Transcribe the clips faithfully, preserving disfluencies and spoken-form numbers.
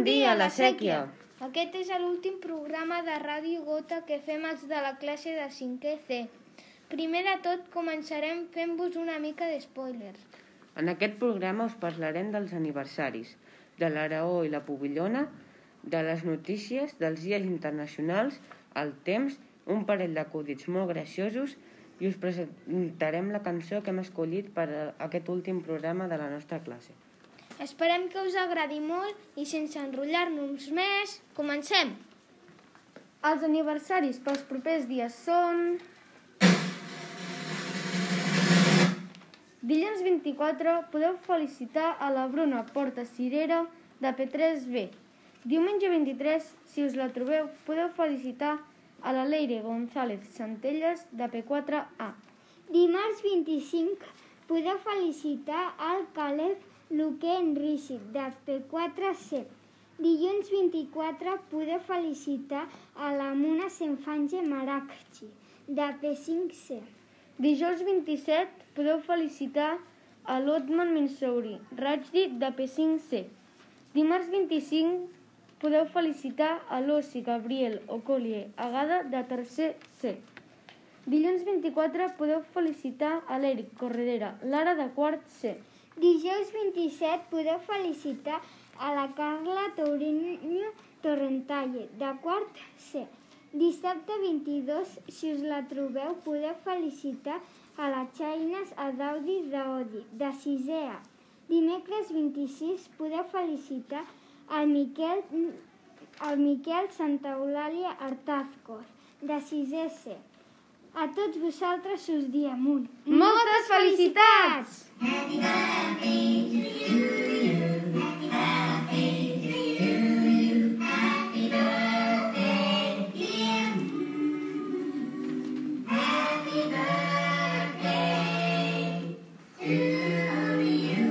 dia, la Sèquia! Aquest és l'últim programa de Ràdio Gota que fem els de la classe de cinquè C. Primer de tot, començarem fent-vos una mica d'espoilers. En aquest programa us parlarem dels aniversaris, de l'Araó i la Pubillona, de les notícies, dels dies internacionals, el temps, un parell d'acudits molt graciosos i us presentarem la cançó que hem escollit per a aquest últim programa de la nostra classe. Esperem que us agradi molt i sense enrotllar-nos més, comencem! Els aniversaris pels propers dies són... Dilluns vint-i-quatre podeu felicitar a la Bruna Porta Cirera de P tres B. Diumenge vint-i-tres, si us la trobeu, podeu felicitar a la Leire González Centelles de P quatre A. Dimarts vint-i-cinc podeu felicitar al Caleb Luque Enrici de P quatre C. Dilluns vint-i-quatre podeu felicitar a la Muna Senfanje Maragchi de P cinc C. Dijous vint-i-set podeu felicitar a l'Otman Minsouri Rajdi de P cinc C. Dimarts vint-i-cinc podeu felicitar a l'Ossi Gabriel Ocolie Agada de tercer C. Dilluns vint-i-quatre podeu felicitar a l'Eric Corredera Lara de quart C. Dijous vint-i-set podeu felicitar a la Carla Tourinho Torrentalle de quart C. Dissabte vint-i-dos, si us la trobeu, podeu felicitar a la Chaines Adaudi d'Odi de sisè A. Dimecres vint-i-sis podeu felicitar al Miquel, al Miquel Santa Eulàlia Artazcoz de sisè C. A tots vosaltres us diem un... Moltes felicitats! Happy birthday to you, happy birthday to you, happy birthday dear, happy birthday to you.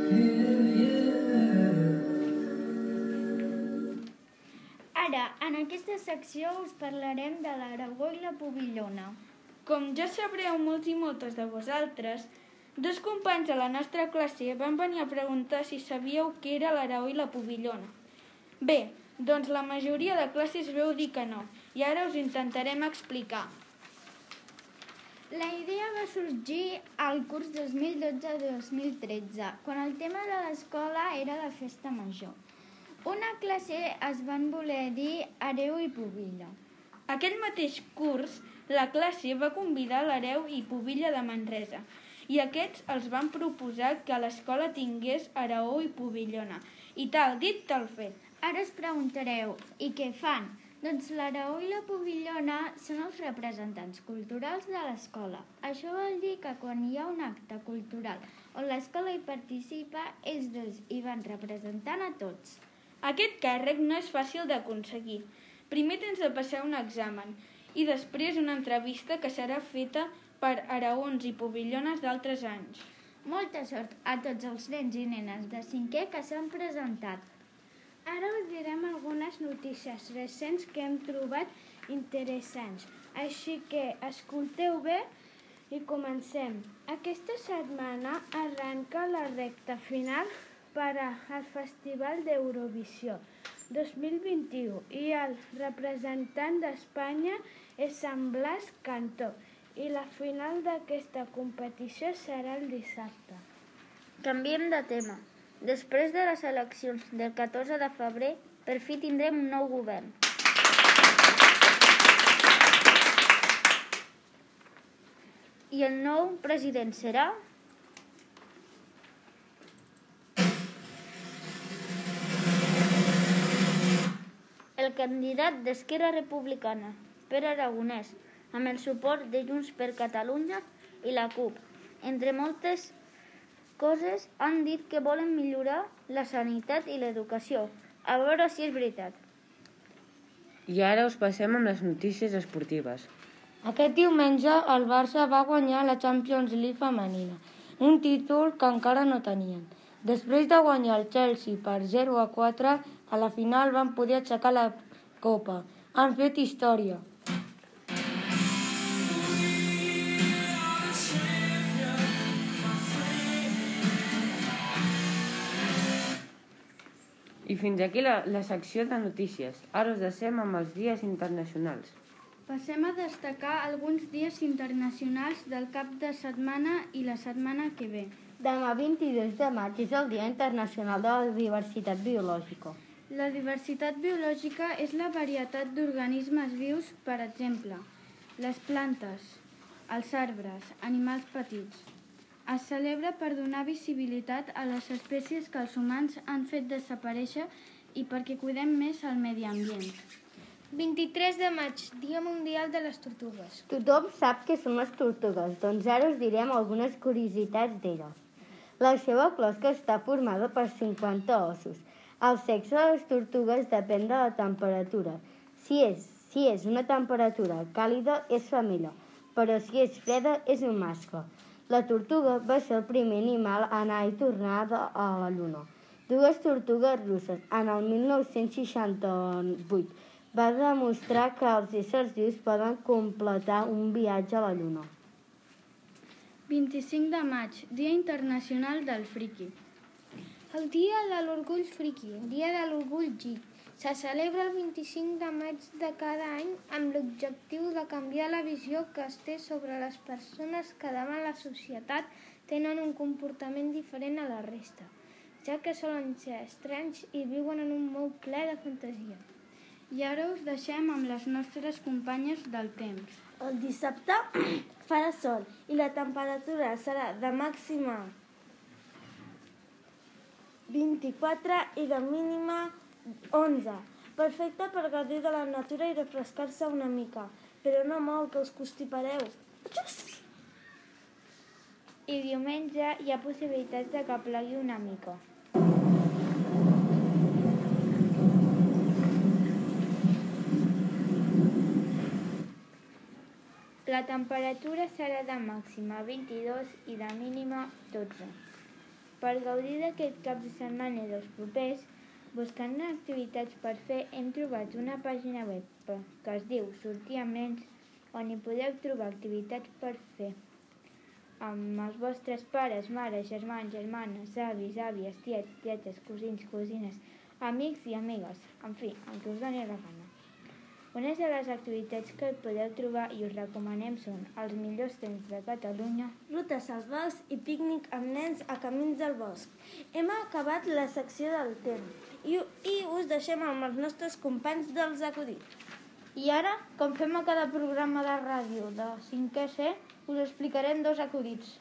Ara, en aquesta secció us parlarem de l'Aragó i la Pubillona. Com ja sabreu molts i moltes de vosaltres, dos companys de la nostra classe van venir a preguntar si sabíeu què era l'Araó i la Pubillona. Bé, doncs la majoria de classes veu dir que no, i ara us intentarem explicar. La idea va sorgir al curs dos mil dotze dos mil tretze, quan el tema de l'escola era la festa major. Una classe es van voler dir Hereu i Pubilla. Aquell mateix curs, la classe va convidar l'Hereu i Pubilla de Manresa, i aquests els van proposar que l'escola tingués Araó i Pubillona. I tal dit, tal fet. Ara us preguntareu, i què fan? Doncs l'Araó i la Pubillona són els representants culturals de l'escola. Això vol dir que quan hi ha un acte cultural on l'escola hi participa, ells dos hi van representant a tots. Aquest càrrec no és fàcil d'aconseguir. Primer tens de passar un examen i després una entrevista que serà feta per araons i pubillones d'altres anys. Molta sort a tots els nens i nenes de cinquè que s'han presentat. Ara us direm algunes notícies recents que hem trobat interessants, així que escolteu bé i comencem. Aquesta setmana arrenca la recta final per al Festival d'Eurovisió dos mil vint-i-u i el representant d'Espanya és Sant Blas Cantó i la final d'aquesta competició serà el dissabte. Canviem de tema. Després de les eleccions del catorze de febrer, per fi tindrem un nou govern. I el nou president serà... el candidat d'Esquerra Republicana, Pere Aragonès, amb el suport de Junts per Catalunya i la CUP. Entre moltes coses, han dit que volen millorar la sanitat i l'educació. A veure si és veritat. I ara us passem amb les notícies esportives. Aquest diumenge el Barça va guanyar la Champions League femenina, un títol que encara no tenien. Després de guanyar el Chelsea per zero a quatre, a la final van poder aixecar la copa. Han fet història. I fins aquí la, la secció de notícies. Ara us deixem amb els dies internacionals. Passem a destacar alguns dies internacionals del cap de setmana i la setmana que ve. Demà vint-i-dos de maig és el Dia Internacional de la Diversitat Biològica. La diversitat biològica és la varietat d'organismes vius, per exemple, les plantes, els arbres, animals petits. Es celebra per donar visibilitat a les espècies que els humans han fet desaparèixer i perquè cuidem més el medi ambient. vint-i-tres de maig, Dia Mundial de les Tortugues. Tothom sap què són les tortugues, doncs ara us direm algunes curiositats d'elles. La seva closca està formada per cinquanta ossos. El sexe de les tortugues depèn de la temperatura. Si és, si és una temperatura càlida, és femella, però si és freda, és un mascle. La tortuga va ser el primer animal a anar i tornar a la Lluna. Dues tortugues russes, en el mil nou-cents seixanta-vuit, va demostrar que els éssers vius poden completar un viatge a la Lluna. vint-i-cinc de maig, Dia Internacional del Friki. El Dia de l'Orgull Friki, Dia de l'Orgull Geek, se celebra el vint-i-cinc de maig de cada any amb l'objectiu de canviar la visió que es té sobre les persones que davant la societat tenen un comportament diferent a la resta, ja que solen ser estranys i viuen en un món ple de fantasia. I ara us deixem amb les nostres companyes del temps. El dissabte farà sol i la temperatura serà de màxima vint-i-quatre i de mínima onze. Perfecte per gaudir de la natura i refrescar-se una mica, però no molt, que us constipareu. I diumenge hi ha possibilitats de que plegui una mica. La temperatura serà de màxima vint-i-dos i de mínima dotze. Per gaudir d'aquest cap de setmana i dels propers, buscant activitats per fer, hem trobat una pàgina web que es diu Sortir amb nens, on hi podeu trobar activitats per fer amb els vostres pares, mares, germans, germanes, avis, àvies, tiets, tietes, cosins, cosines, amics i amigues, en fi, el que us doni la gana. Unes de les activitats que podeu trobar i us recomanem són els millors temps de Catalunya, Rutes al bosc i pícnic amb nens a camins del bosc. Hem acabat la secció del temps i, i us deixem amb els nostres companys dels acudits. I ara, com fem a cada programa de ràdio de cinquè C, us explicarem dos acudits.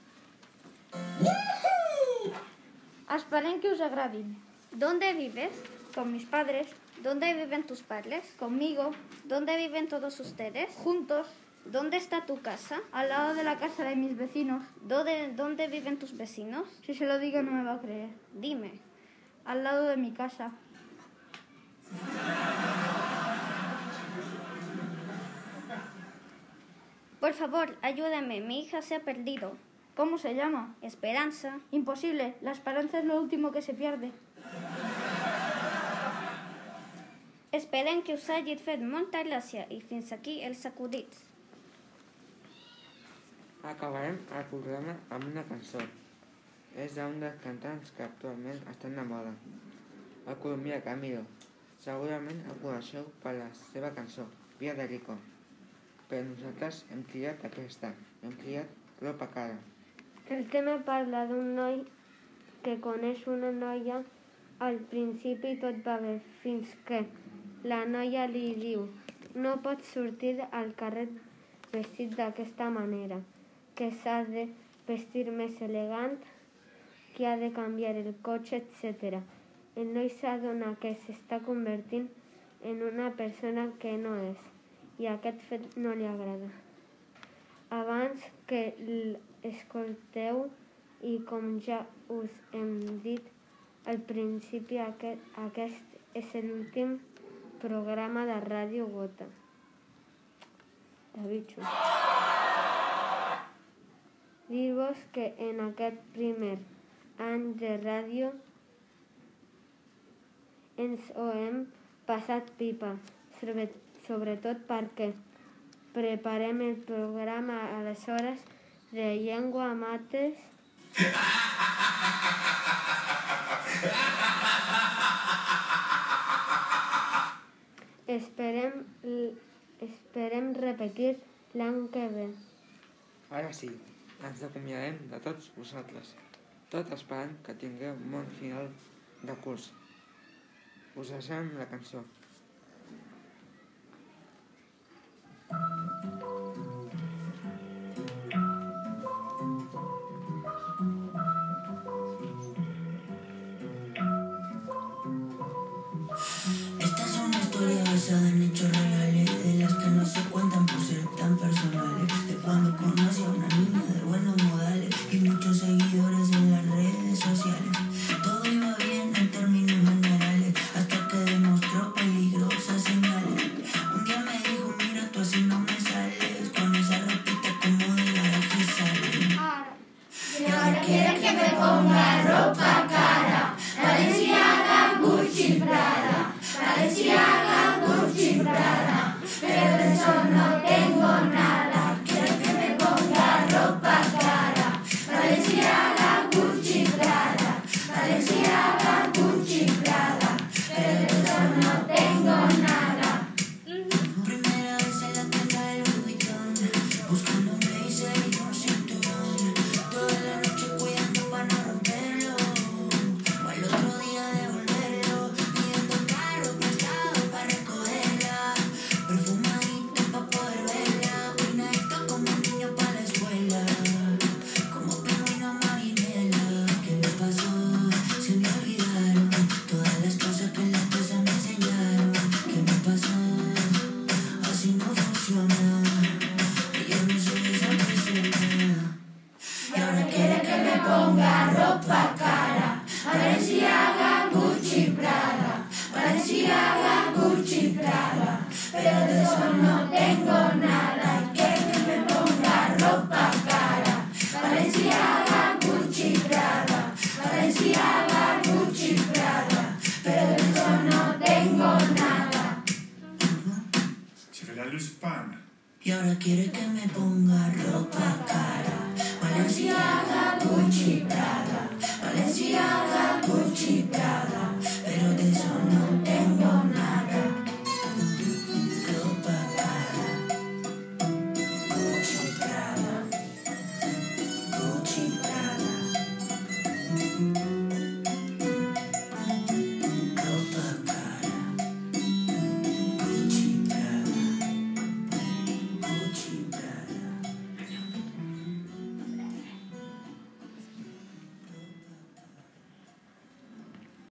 Esperem que us agradin. ¿Dónde vives? Con mis padres, ¿Dónde viven tus padres? conmigo, ¿Dónde viven todos ustedes? juntos, ¿Dónde está tu casa? al lado de la casa de mis vecinos. ¿Dónde, dónde viven tus vecinos? Si se lo digo no me va a creer. Dime. Al lado de mi casa. Por favor, ayúdame. Mi hija se ha perdido. ¿Cómo se llama? Esperanza. Imposible, la esperanza es lo último que se pierde. Esperen que us hagi fet molta gràcia i fins aquí els acudits. Acabarem el programa amb una cançó. És d'un dels cantants que actualment estan de moda, el colombià Camilo. Segurament el coneixeu per la seva cançó, Via de Rico. Però nosaltres hem triat aquesta, hem triat Ropa Cara. El tema parla d'un noi que coneix una noia. Al principi tot va bé, fins que la noia li diu no pots sortir al carrer vestit d'aquesta manera, que s'ha de vestir més elegant, que ha de canviar el cotxe, etcètera. El noi s'adona que s'està convertint en una persona que no és, i aquest fet no li agrada. Abans que l'escolteu, i com ja us hem dit al principi, aquest, aquest és l'últim programa de Ràdio Gota. De bitxo. Dir-vos que en aquest primer any de ràdio ens ho hem passat pipa, sobretot perquè preparem el programa a les hores de llengua mates esperem, esperem repetir l'any que ve. Ara sí, ens acomiadem de tots vosaltres, tot esperant que tingueu un bon final de curs. Us deixem la cançó. Esta es una historia basada en hechos reales, de las que no se cuentan por ser tan personales. De cuando conocí a una niña de buenos modales y muchos seguidores en las redes sociales. Todo iba bien en términos generales, hasta que demostró peligrosas señales. Un día me dijo, mira, tú así no me sales, con esa ropita como de garaje sale. Y ahora quiere que me ponga ropa cara, Balenciaga, Gucci, Prada, Balenciaga, Gucci, Prada, pero de eso no tengo nada. Quiero que me ponga ropa cara, Balenciaga, Gucci, Prada, Balenciaga, Gucci, Prada, pero de eso no tengo nada. Primera vez en la tienda del Louis Vuitton, buscando un blazer y un cinturón, toda la noche cuidando para no romperlo, o al otro día devolverlo, pidiendo el carro prestado para recogerla, perfumadito para poder verla, peinadito como un niño para la escuela, como pingüino marinela. ¿Qué me pasó? Se me olvidaron todas las cosas que en la casa me enseñaron. ¿Qué me pasó? Así no funciona, yo no soy esa persona. Y ahora quiere que me ponga ropa cara, Balenciaga, Gucci, Prada, Balenciaga, Gucci, Prada, pero de eso no tengo nada. Y quiere que me ponga ropa cara, Balenciaga, Gucci, Prada, Balenciaga, Gucci, Prada, pero de eso no tengo nada. Je vais la loose pan. Y ahora quiere que me ponga ropa cara, Balenciaga, Gucci, Prada, Balenciaga, Gucci, Prada,